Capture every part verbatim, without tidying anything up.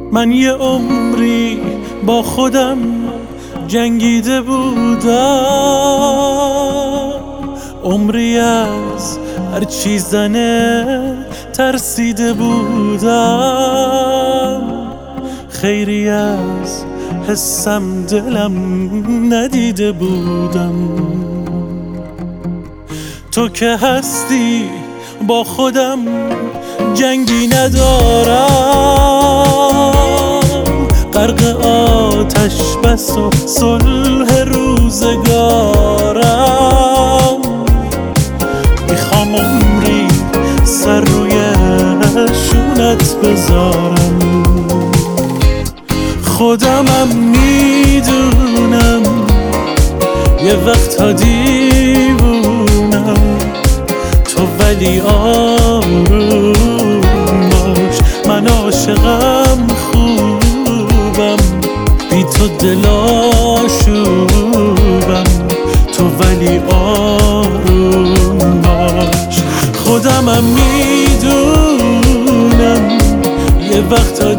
من یه عمری با خودم جنگیده بودم، عمری از هر چی زنه ترسیده بودم، خیری از حسم دلم ندیده بودم. تو که هستی با خودم جنگی ندارم، غرق آتش بس و صلح روزگارم. میخوام عمری سر روی شونت بذارم، خودمم میدونم یه وقتا دیوونم، تو ولی آروم باش، من عاشقم خوبم، بی تو دل آشوبم، تو ولی آروم باش. خودمم میدونم یه وقتا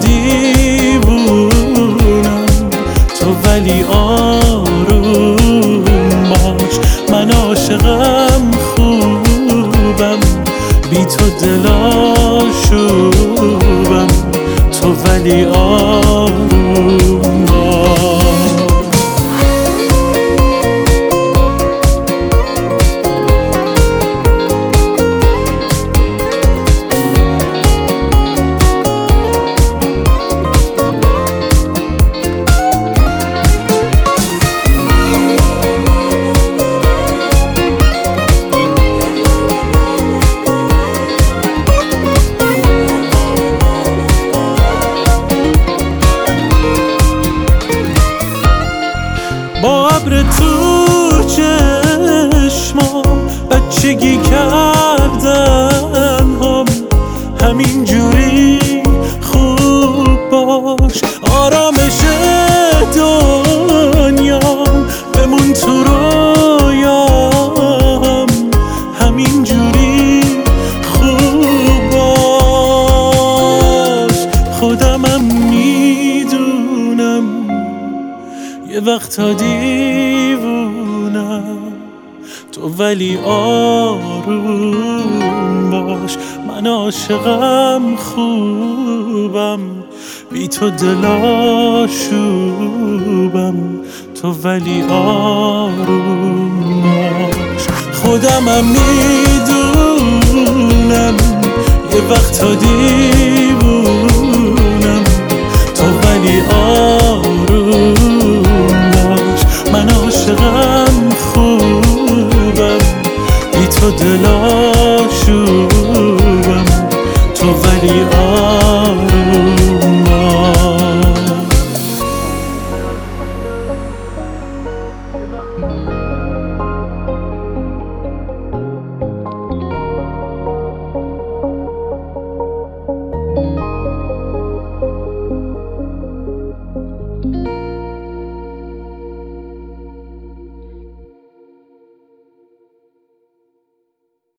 دیوونم، تو ولی آروم باش، من عاشقم خوبم، بی تو دل آشوبم، تو ولی آروم باش. با ابر تو چشمام بچگی کردن هم، همین جوری خوب باش، آرامش دنیام بمون تو رویام، همین جوری خوب باش. خودمم میدونم یه وقتا دیوونم، تو ولی آروم باش، من عاشقم خوبم، بی تو دل آشوبم، تو ولی آروم باش. خودمم میدونم یه وقتا دیوونم، تو ولی آروم